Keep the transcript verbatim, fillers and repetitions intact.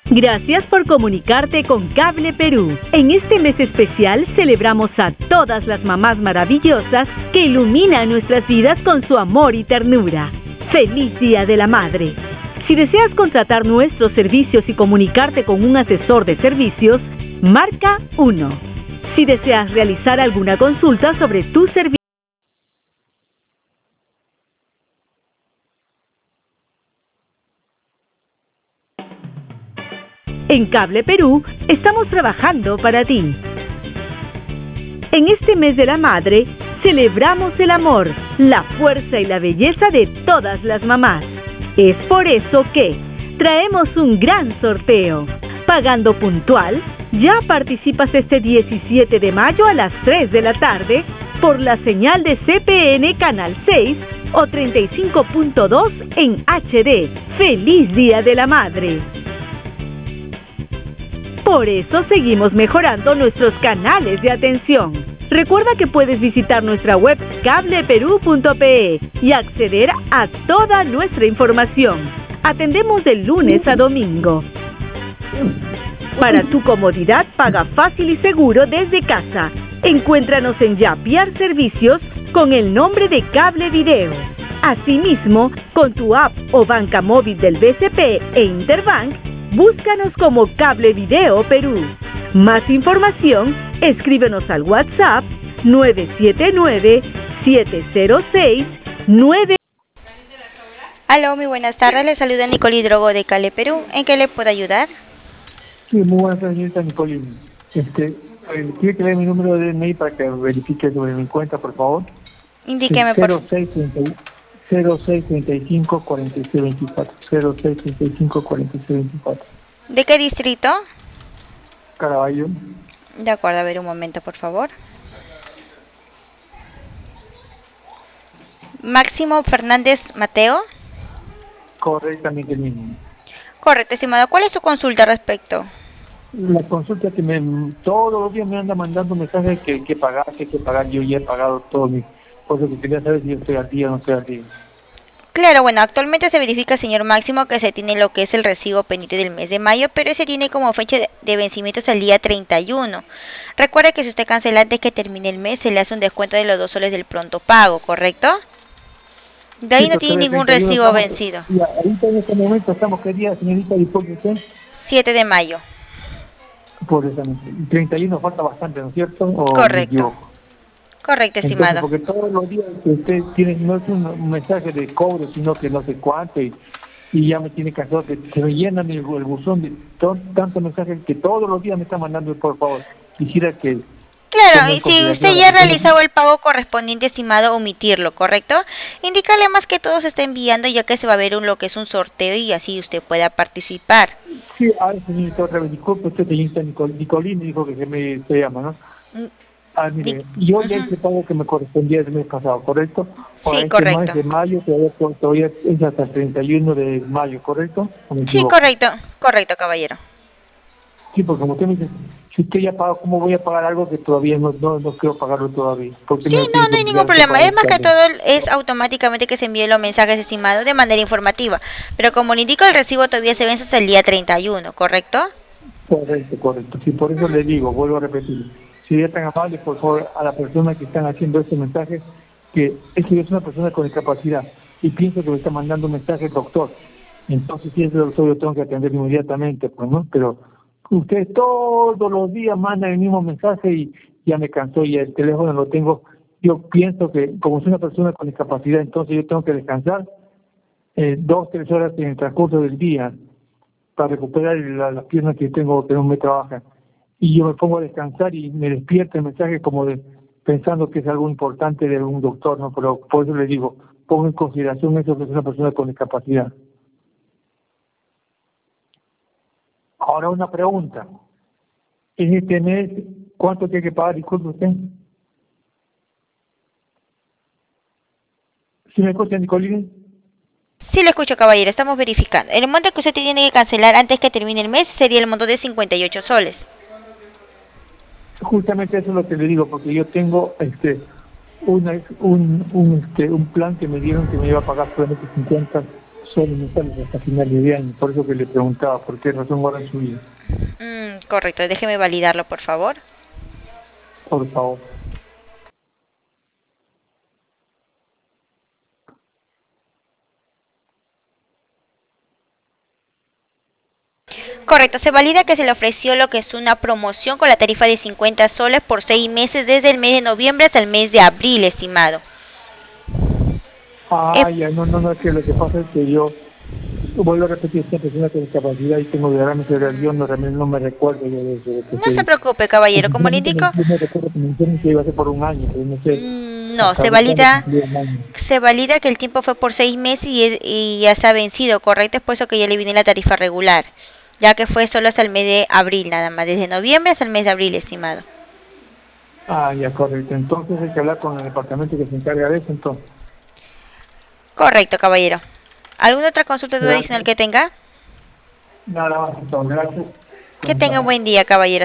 Gracias por comunicarte con Cable Perú. En este mes especial celebramos a todas las mamás maravillosas que iluminan nuestras vidas con su amor y ternura. ¡Feliz Día de la Madre! Si deseas contratar nuestros servicios y comunicarte con un asesor de servicios, marca uno. Si deseas realizar alguna consulta sobre tu servicio, en Cable Perú estamos trabajando para ti. En este mes de la madre, celebramos el amor, la fuerza y la belleza de todas las mamás. Es por eso que traemos un gran sorteo. Pagando puntual, ya participas este diecisiete de mayo a las tres de la tarde por la señal de C P N Canal seis o treinta y cinco punto dos en H D. ¡Feliz Día de la Madre! Por eso seguimos mejorando nuestros canales de atención. Recuerda que puedes visitar nuestra web cable perú punto pe y acceder a toda nuestra información. Atendemos de lunes a domingo. Para tu comodidad, paga fácil y seguro desde casa. Encuéntranos en Yapiar Servicios con el nombre de Cable Video. Asimismo, con tu app o banca móvil del B C P e Interbank, búscanos como Cable Video Perú. Más información, escríbenos al WhatsApp nueve siete nueve, siete cero seis, nueve. Aló, muy buenas tardes. Le saluda Nicole Drogo de Cable Perú. ¿En qué le puedo ayudar? Sí, muy buenas tardes, señorita Nicole. Este, eh, ¿quiere que le dé mi número de D N I para que verifique sobre mi cuenta, por favor? Indíqueme, por favor. cero seis treinta y cinco, cuarenta y seis veinticuatro. cero seis treinta y cinco, cuarenta y seis veinticuatro. ¿De qué distrito? Caraballo. De acuerdo, a ver un momento, por favor. Máximo Fernández Mateo. Correctamente el mismo. Correcto, estimado. ¿Cuál es su consulta al respecto? La consulta que me todos los días me anda mandando mensajes que hay que pagar, que hay que pagar. Yo ya he pagado todo mi... Por eso que quería saber si yo estoy al día o no estoy al día. Claro, bueno, actualmente se verifica, señor Máximo, que se tiene lo que es el recibo pendiente del mes de mayo, pero ese tiene como fecha de, de vencimiento hasta el día treinta y uno. Recuerde que si usted cancela antes que termine el mes, se le hace un descuento de los dos soles del pronto pago, ¿correcto? De ahí Sí, no tiene ningún treinta y uno recibo estamos, vencido. Y ahorita en este momento estamos, ¿qué día, señorita? Disculpe usted. siete de mayo. Por eso, treinta y uno falta bastante, ¿no es cierto? ¿O Correcto. Correcto, Entonces, estimado. porque todos los días que usted tiene, no es un, un mensaje de cobro, sino que no sé cuánto, y, y ya me tiene cansado, que se me llenan el, el buzón de to, tantos mensajes que todos los días me está mandando, por favor. Quisiera que... Claro, y si usted ya ha realizado el pago correspondiente, estimado, omitirlo, ¿correcto? Indícale más que todo se está enviando, ya que se va a ver un, lo que es un sorteo y así usted pueda participar. Sí, a ver, señorita, otra vez, disculpe, usted, señorita Nicol, Nicolini, dijo que se me se llama, ¿no? Ah, mire, yo ya hice el pago que me correspondía el mes pasado, ¿correcto? Sí, este correcto. mes de mayo, todavía, todavía es hasta el treinta y uno de mayo, ¿correcto? Sí, correcto, correcto, caballero. Sí, porque como usted me dice, si usted ya paga, ¿cómo voy a pagar algo que todavía no, no, no quiero pagarlo todavía? Porque sí, no, no hay ningún problema. Es más que todo es automáticamente que se envíen los mensajes estimados de manera informativa. Pero como le indico, el recibo todavía se vence hasta el día treinta y uno, ¿correcto? Correcto, correcto. Sí, por eso uh-huh. le digo, vuelvo a repetir. Si es tan amable, por favor, a la persona que están haciendo este mensaje, que es que es una persona con discapacidad y pienso que me está mandando un mensaje el doctor. Entonces, si es el doctor, yo tengo que atender inmediatamente, pues, ¿no? Pero ustedes todos los días mandan el mismo mensaje y ya me cansó y el teléfono lo tengo. Yo pienso que como soy una persona con discapacidad, entonces yo tengo que descansar eh, dos, tres horas en el transcurso del día para recuperar la, las piernas que tengo que no me trabajan. Y yo me pongo a descansar y me despierta el mensaje como de pensando que es algo importante de un doctor, ¿no? Pero por eso le digo, pongo en consideración eso que es una persona con discapacidad. Ahora una pregunta. En este mes, ¿cuánto tiene que pagar? Disculpe usted. ¿Sí me escucha, Nicolini? Sí, le escucho, caballero. Estamos verificando. El monto que usted tiene que cancelar antes que termine el mes sería el monto de cincuenta y ocho soles. Justamente eso es lo que le digo, porque yo tengo este una, un, un, este, un plan que me dieron que me iba a pagar solamente cincuenta solo me sale hasta finales de año, por eso que le preguntaba por qué razón guardan su vida. Mm, correcto, déjeme validarlo, por favor. Por favor. Correcto, se valida que se le ofreció lo que es una promoción con la tarifa de cincuenta soles por seis meses desde el mes de noviembre hasta el mes de abril, estimado. Ah, eh, ya, no, no, no, es que lo que pasa es que yo, vuelvo a repetir, esta persona con discapacidad y tengo derrame cerebral, yo no, realmente no me recuerdo de eso. De no se preocupe, caballero, como le indico... Yo me recuerdo que me dijeron que iba a ser por un año, pero no sé. No, se valida, se valida que el tiempo fue por seis meses y, y ya se ha vencido, correcto, es por eso que ya le viene la tarifa regular, ya que fue solo hasta el mes de abril, nada más, desde noviembre hasta el mes de abril, estimado. Ah, ya, correcto, entonces hay que hablar con el departamento que se encarga de eso, entonces. Correcto, caballero. ¿Alguna otra consulta adicional que tenga? Nada más, entonces, gracias. Que tenga un buen día, caballero.